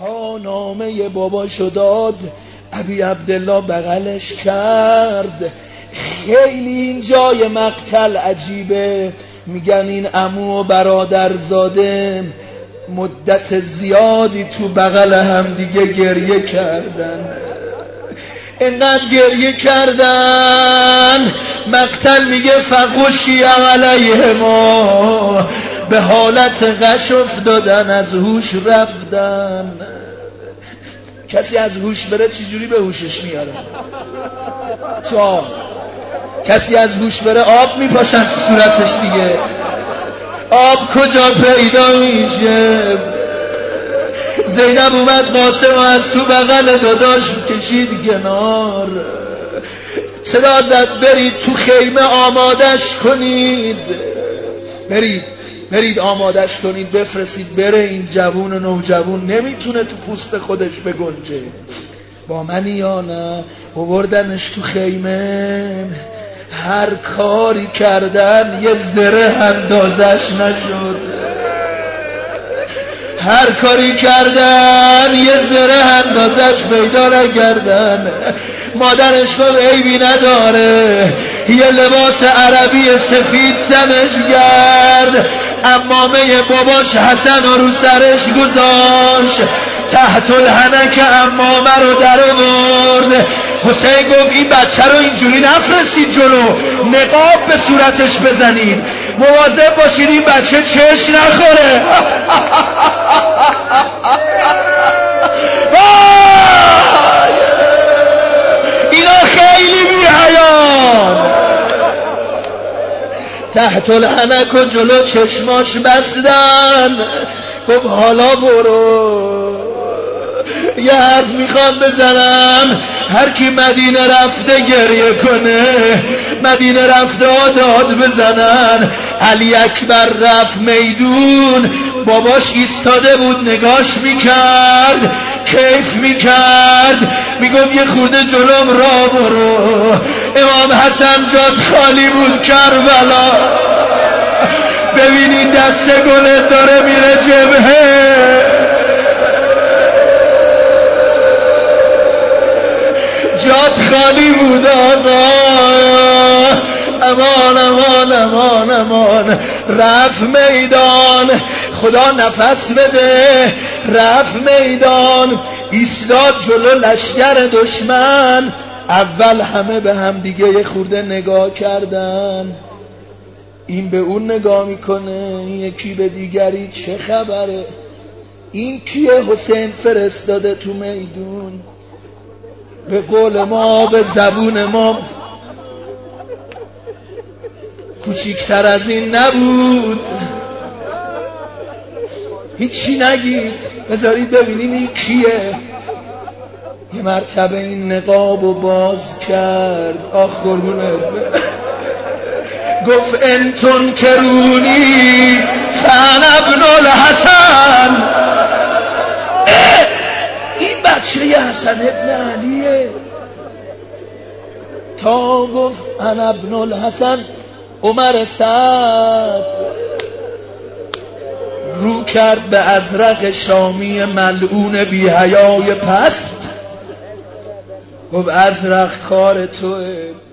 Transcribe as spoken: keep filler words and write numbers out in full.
تا نامه باباشو داد، ابی عبدالله بغلش کرد. خیلی این جای مقتل عجیبه، میگن این عمو و برادرزاده مدت زیادی تو بغل هم دیگه گریه کردن، اینقدر گریه کردن. مقتل میگه فغشی علیهما، به حالت غش افتادن، از هوش رفتن. کسی از هوش بره چجوری به هوشش میاره؟ سوال. کسی از هوش بره آب میپاشن تو صورتش دیگه. آب کجا پیدا میشه؟ زینب اومد قاسم از تو بغل داداش کشید کنار، صدا زد برید تو خیمه آمادش کنید، برید برید آمادش کنید، بفرستید بره. این جوون و نوجوون نمیتونه تو پوست خودش بگنجه، با منی یا نه؟ آوردنش تو خیمه، هر کاری کردن یه ذره اندازش نشد، هر کاری کردن یه ذره اندازش پیدا نکردن. مادرش گفت عیبی نداره، یه لباس عربی سفید تنش کرد، عمامه باباش حسن رو سرش گذاشت، تحت الحنک عمامه رو در آورد. حسین گفت این بچه رو اینجوری نفرستید جلو، نقاب به صورتش بزنید، مواظب باشید این بچه چش نخوره. اینا خیلی بی حیان. تحت الحنک و جلو چشماش بستن. گفت حالا برو، یه حرف میخوام بزنم، هر کی مدینه رفته گریه کنه، مدینه رفته داد بزنن. علی اکبر رفت میدون، باباش ایستاده بود نگاش میکرد، کیف میکرد، میگفت یه خورده جلوم را برو. امام حسن جاد خالی بود کربلا، ببینید دست گلت داره میره جبهه، جاد خالی بود آقا. امان امان امان امان. رفت میدان، خدا نفس بده، رفت میدان، ایستاد جلو لشگر دشمن. اول همه به هم دیگه یه خورده نگاه کردن، این به اون نگاه میکنه، این یکی به دیگری چه خبره، این کیه حسین فرستاده تو میدون؟ به قول ما، به زبون ما، کوچیکتر از این نبود. هیچی نگید، بذارید ببینیم این کیه. یه مرتبه این نقابو باز کرد، آخ قربونت، گفت انتون کرونی فن ابن الحسن. این بچه ی حسن ابن علیه. تا گفت انا ابن الحسن، عمر سعد رو کرد به ازرق شامی ملعون بی حیای پست، گفت ازرق کار توه،